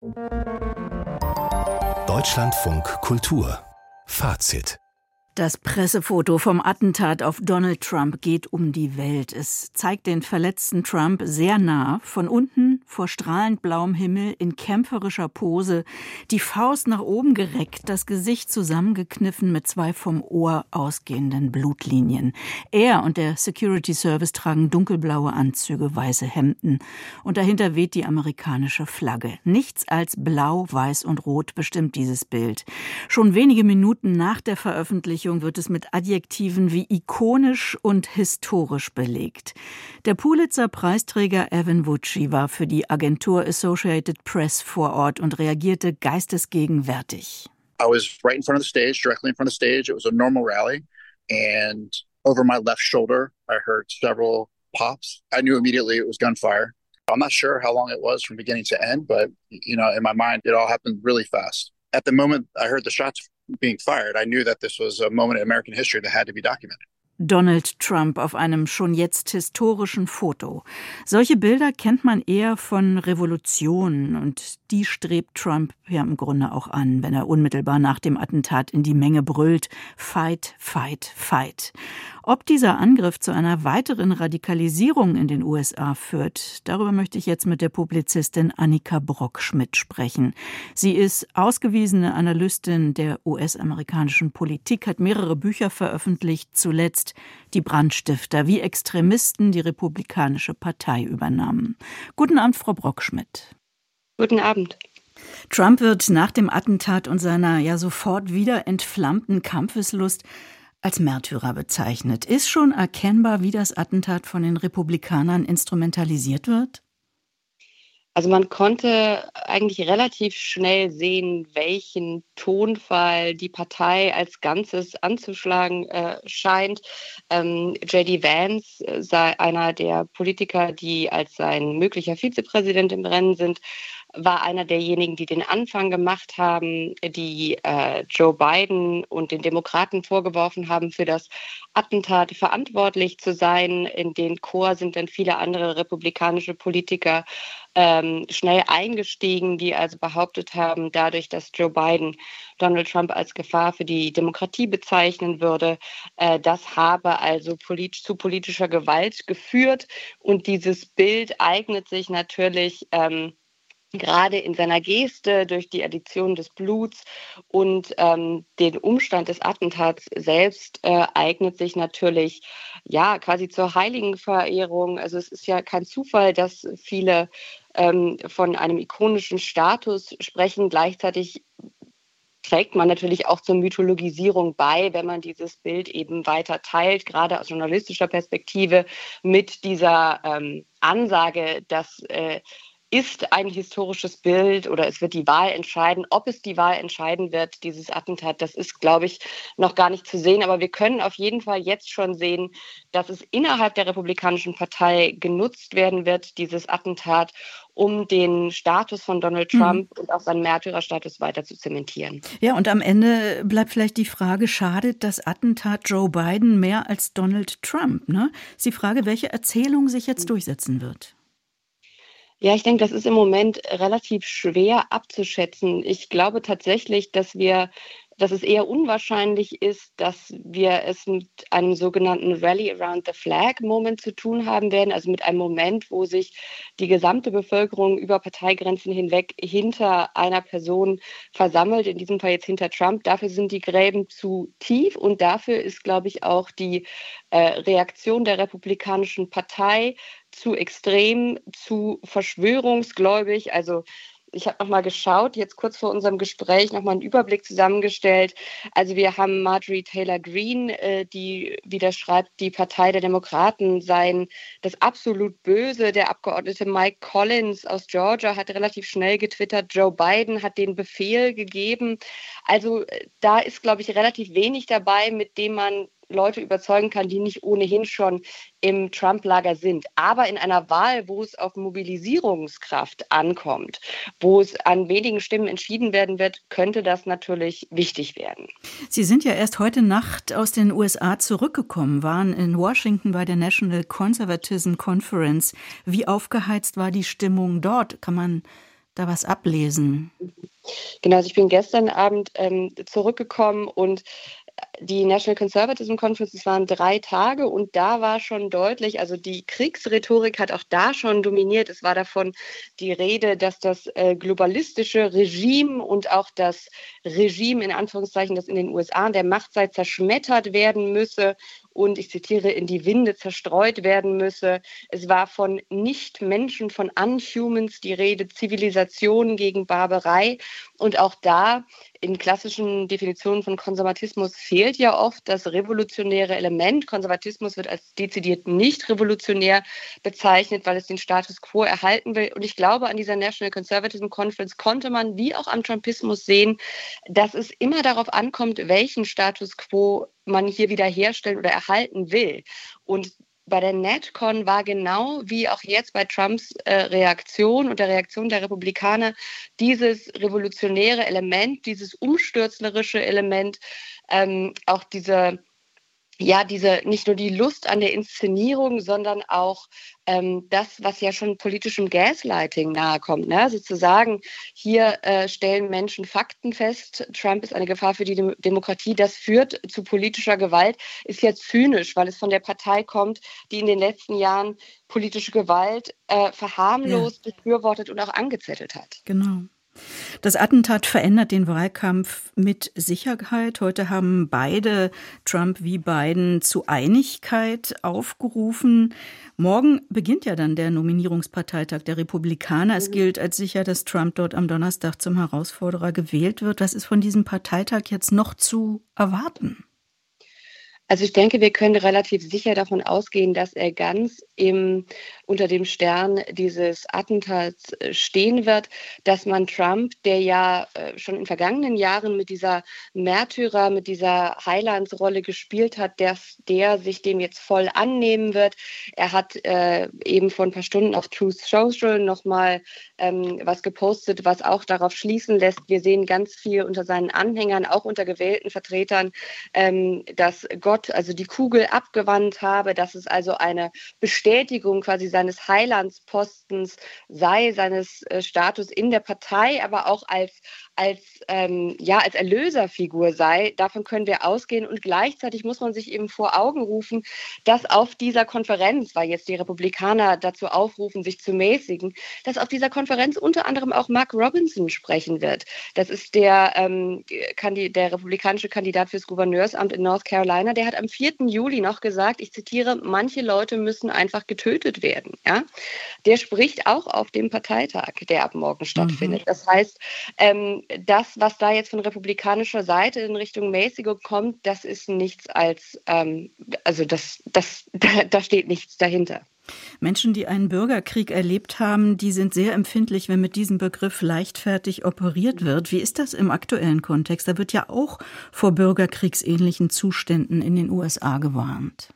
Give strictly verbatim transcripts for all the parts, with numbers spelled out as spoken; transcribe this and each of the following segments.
Deutschlandfunk Kultur Fazit. Das Pressefoto vom Attentat auf Donald Trump geht um die Welt. Es zeigt den verletzten Trump sehr nah, von unten vor strahlend blauem Himmel in kämpferischer Pose, die Faust nach oben gereckt, das Gesicht zusammengekniffen mit zwei vom Ohr ausgehenden Blutlinien. Er und der Security Service tragen dunkelblaue Anzüge, weiße Hemden und dahinter weht die amerikanische Flagge. Nichts als Blau, Weiß und Rot bestimmt dieses Bild. Schon wenige Minuten nach der Veröffentlichung wird es mit Adjektiven wie ikonisch und historisch belegt. Der Pulitzer-Preisträger Evan Wuchschi war für die Agentur Associated Press vor Ort und reagierte geistesgegenwärtig. I was right in front of the stage, directly in front of the stage. It was a normal rally, and over my left shoulder, I heard several pops. I knew immediately it was gunfire. I'm not sure how long it was from beginning to end, but you know, in my mind, it all happened really fast. At the moment I heard the shots being fired, I knew that this was a moment in American history that had to be documented. Donald Trump auf einem schon jetzt historischen Foto. Solche Bilder kennt man eher von Revolutionen und die strebt Trump ja im Grunde auch an, wenn er unmittelbar nach dem Attentat in die Menge brüllt: Fight, fight, fight. Ob dieser Angriff zu einer weiteren Radikalisierung in den U S A führt, darüber möchte ich jetzt mit der Publizistin Annika Brockschmidt sprechen. Sie ist ausgewiesene Analystin der U S-amerikanischen Politik, hat mehrere Bücher veröffentlicht, zuletzt Die Brandstifter, wie Extremisten die Republikanische Partei übernahmen. Guten Abend, Frau Brockschmidt. Guten Abend. Trump wird nach dem Attentat und seiner ja sofort wieder entflammten Kampfeslust als Märtyrer bezeichnet. Ist schon erkennbar, wie das Attentat von den Republikanern instrumentalisiert wird? Also man konnte eigentlich relativ schnell sehen, welchen Tonfall die Partei als Ganzes anzuschlagen äh, scheint. Ähm, J D Vance äh, sei einer der Politiker, die als sein möglicher Vizepräsident im Rennen sind, war einer derjenigen, die den Anfang gemacht haben, die äh, Joe Biden und den Demokraten vorgeworfen haben, für das Attentat verantwortlich zu sein. In den Chor sind dann viele andere republikanische Politiker ähm, schnell eingestiegen, die also behauptet haben, dadurch, dass Joe Biden Donald Trump als Gefahr für die Demokratie bezeichnen würde, äh, das habe also polit- zu politischer Gewalt geführt. Und dieses Bild eignet sich natürlich ähm, gerade in seiner Geste durch die Addition des Bluts und ähm, den Umstand des Attentats selbst äh, eignet sich natürlich ja quasi zur Heiligenverehrung. Also es ist ja kein Zufall, dass viele ähm, von einem ikonischen Status sprechen. Gleichzeitig trägt man natürlich auch zur Mythologisierung bei, wenn man dieses Bild eben weiter teilt, gerade aus journalistischer Perspektive mit dieser ähm, Ansage, dass äh, ist ein historisches Bild oder es wird die Wahl entscheiden. Ob es die Wahl entscheiden wird, dieses Attentat, das ist, glaube ich, noch gar nicht zu sehen. Aber wir können auf jeden Fall jetzt schon sehen, dass es innerhalb der Republikanischen Partei genutzt werden wird, dieses Attentat, um den Status von Donald Trump mhm. und auch seinen Märtyrerstatus weiter zu zementieren. Ja, und am Ende bleibt vielleicht die Frage, schadet das Attentat Joe Biden mehr als Donald Trump? Ne? Ist die Frage, welche Erzählung sich jetzt durchsetzen wird. Ja, ich denke, das ist im Moment relativ schwer abzuschätzen. Ich glaube tatsächlich, dass wir, dass es eher unwahrscheinlich ist, dass wir es mit einem sogenannten Rally Around the Flag Moment zu tun haben werden, also mit einem Moment, wo sich die gesamte Bevölkerung über Parteigrenzen hinweg hinter einer Person versammelt, in diesem Fall jetzt hinter Trump. Dafür sind die Gräben zu tief und dafür ist, glaube ich, auch die äh, Reaktion der Republikanischen Partei zu extrem, zu verschwörungsgläubig. Also ich habe nochmal geschaut, jetzt kurz vor unserem Gespräch nochmal einen Überblick zusammengestellt. Also wir haben Marjorie Taylor Greene, äh, die wieder schreibt, die Partei der Demokraten seien das absolut Böse. Der Abgeordnete Mike Collins aus Georgia hat relativ schnell getwittert, Joe Biden hat den Befehl gegeben. Also da ist, glaube ich, relativ wenig dabei, mit dem man Leute überzeugen kann, die nicht ohnehin schon im Trump-Lager sind. Aber in einer Wahl, wo es auf Mobilisierungskraft ankommt, wo es an wenigen Stimmen entschieden werden wird, könnte das natürlich wichtig werden. Sie sind ja erst heute Nacht aus den U S A zurückgekommen, waren in Washington bei der National Conservatism Conference. Wie aufgeheizt war die Stimmung dort? Kann man da was ablesen? Genau, also ich bin gestern Abend ähm, zurückgekommen und die National Conservatism Conference, das waren drei Tage und da war schon deutlich, also die Kriegsrhetorik hat auch da schon dominiert. Es war davon die Rede, dass das äh, globalistische Regime und auch das Regime in Anführungszeichen, das in den U S A an der Macht sei, zerschmettert werden müsse und, ich zitiere, in die Winde zerstreut werden müsse. Es war von Nicht-Menschen, von Unhumans die Rede, Zivilisation gegen Barbarei. Und auch da in klassischen Definitionen von Konservatismus fehlt ja oft das revolutionäre Element. Konservatismus wird als dezidiert nicht revolutionär bezeichnet, weil es den Status quo erhalten will. Und ich glaube, an dieser National Conservatism Conference konnte man, wie auch am Trumpismus, sehen, dass es immer darauf ankommt, welchen Status quo man hier wiederherstellen oder erhalten will. Und bei der NatCon war genau wie auch jetzt bei Trumps äh, Reaktion und der Reaktion der Republikaner dieses revolutionäre Element, dieses umstürzlerische Element, ähm, auch diese, ja, diese, nicht nur die Lust an der Inszenierung, sondern auch ähm, das, was ja schon politischem Gaslighting nahekommt. Ne? Also zu sagen, hier äh, stellen Menschen Fakten fest, Trump ist eine Gefahr für die Dem- Demokratie, das führt zu politischer Gewalt, ist jetzt zynisch, weil es von der Partei kommt, die in den letzten Jahren politische Gewalt äh, verharmlost, Ja. befürwortet und auch angezettelt hat. Genau. Das Attentat verändert den Wahlkampf mit Sicherheit. Heute haben beide, Trump wie Biden, zu Einigkeit aufgerufen. Morgen beginnt ja dann der Nominierungsparteitag der Republikaner. Es gilt als sicher, dass Trump dort am Donnerstag zum Herausforderer gewählt wird. Was ist von diesem Parteitag jetzt noch zu erwarten? Also ich denke, wir können relativ sicher davon ausgehen, dass er ganz im, unter dem Stern dieses Attentats stehen wird, dass man Trump, der ja schon in vergangenen Jahren mit dieser Märtyrer, mit dieser Heilandsrolle gespielt hat, dass der sich dem jetzt voll annehmen wird. Er hat äh, eben vor ein paar Stunden auf Truth Social nochmal ähm, was gepostet, was auch darauf schließen lässt. Wir sehen ganz viel unter seinen Anhängern, auch unter gewählten Vertretern, ähm, dass Gott also die Kugel abgewandt habe, dass es also eine Bestätigung quasi seines Heilandspostens sei, seines äh, Status in der Partei, aber auch als, als, ähm, ja, als Erlöserfigur sei. Davon können wir ausgehen und gleichzeitig muss man sich eben vor Augen rufen, dass auf dieser Konferenz, weil jetzt die Republikaner dazu aufrufen, sich zu mäßigen, dass auf dieser Konferenz unter anderem auch Mark Robinson sprechen wird. Das ist der, ähm, Kandi- der republikanische Kandidat fürs Gouverneursamt in North Carolina, der hat am vierten Juli noch gesagt, ich zitiere, manche Leute müssen einfach getötet werden. Ja? Der spricht auch auf dem Parteitag, der ab morgen stattfindet. Mhm. Das heißt, ähm, das, was da jetzt von republikanischer Seite in Richtung Mäßigung kommt, das ist nichts als, ähm, also das, das, da, da steht nichts dahinter. Menschen, die einen Bürgerkrieg erlebt haben, die sind sehr empfindlich, wenn mit diesem Begriff leichtfertig operiert wird. Wie ist das im aktuellen Kontext? Da wird ja auch vor bürgerkriegsähnlichen Zuständen in den U S A gewarnt.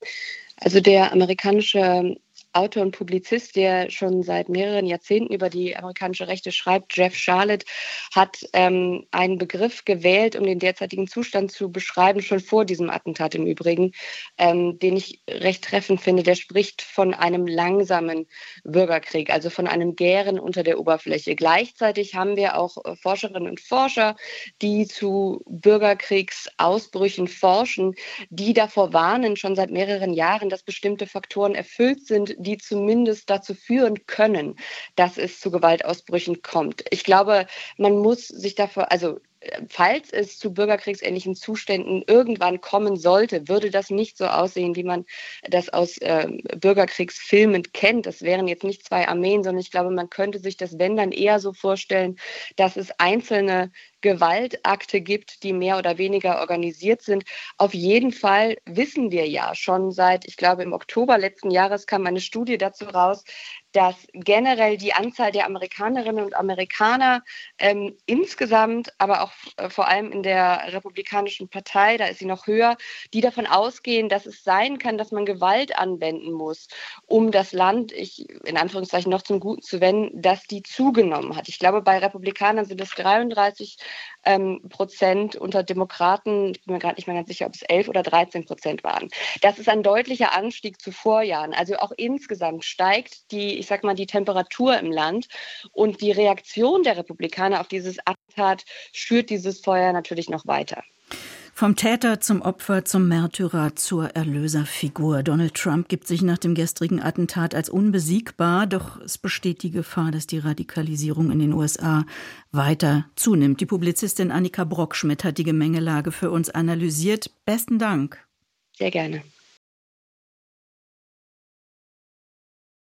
Also der amerikanische Autor und Publizist, der schon seit mehreren Jahrzehnten über die amerikanische Rechte schreibt, Jeff Sharlet, hat ähm, einen Begriff gewählt, um den derzeitigen Zustand zu beschreiben, schon vor diesem Attentat im Übrigen, ähm, den ich recht treffend finde. Der spricht von einem langsamen Bürgerkrieg, also von einem Gären unter der Oberfläche. Gleichzeitig haben wir auch Forscherinnen und Forscher, die zu Bürgerkriegsausbrüchen forschen, die davor warnen, schon seit mehreren Jahren, dass bestimmte Faktoren erfüllt sind, die zumindest dazu führen können, dass es zu Gewaltausbrüchen kommt. Ich glaube, man muss sich dafür, also falls es zu bürgerkriegsähnlichen Zuständen irgendwann kommen sollte, würde das nicht so aussehen, wie man das aus äh, Bürgerkriegsfilmen kennt. Das wären jetzt nicht zwei Armeen, sondern ich glaube, man könnte sich das, wenn dann, eher so vorstellen, dass es einzelne Gewaltakte gibt, die mehr oder weniger organisiert sind. Auf jeden Fall wissen wir ja schon seit, ich glaube, im Oktober letzten Jahres kam eine Studie dazu raus, dass generell die Anzahl der Amerikanerinnen und Amerikaner ähm, insgesamt, aber auch äh, vor allem in der Republikanischen Partei, da ist sie noch höher, die davon ausgehen, dass es sein kann, dass man Gewalt anwenden muss, um das Land, ich, in Anführungszeichen, noch zum Guten zu wenden, dass die zugenommen hat. Ich glaube, bei Republikanern sind es dreiunddreißig ähm, Prozent unter Demokraten. Ich bin mir gerade nicht mehr ganz sicher, ob es elf oder dreizehn Prozent waren. Das ist ein deutlicher Anstieg zu Vorjahren. Also auch insgesamt steigt die, ich sag mal, die Temperatur im Land. Und die Reaktion der Republikaner auf dieses Attentat schürt dieses Feuer natürlich noch weiter. Vom Täter zum Opfer, zum Märtyrer, zur Erlöserfigur. Donald Trump gibt sich nach dem gestrigen Attentat als unbesiegbar, doch es besteht die Gefahr, dass die Radikalisierung in den U S A weiter zunimmt. Die Publizistin Annika Brockschmidt hat die Gemengelage für uns analysiert. Besten Dank. Sehr gerne.